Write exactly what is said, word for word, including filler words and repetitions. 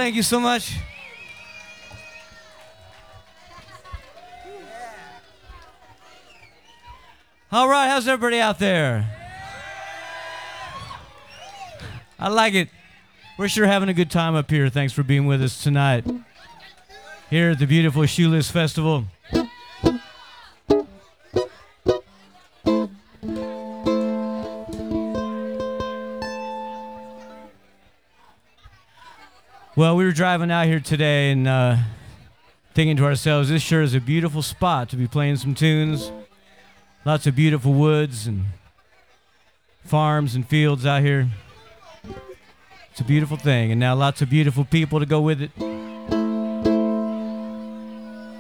thank you so much. All right, how's everybody out there? I like it. We're sure having a good time up here. Thanks for being with us tonight here at the beautiful Shoeless Festival. Well, we were driving out here today and uh, thinking to ourselves, this sure is a beautiful spot to be playing some tunes. Lots of beautiful woods and farms and fields out here. It's a beautiful thing, and now lots of beautiful people to go with it.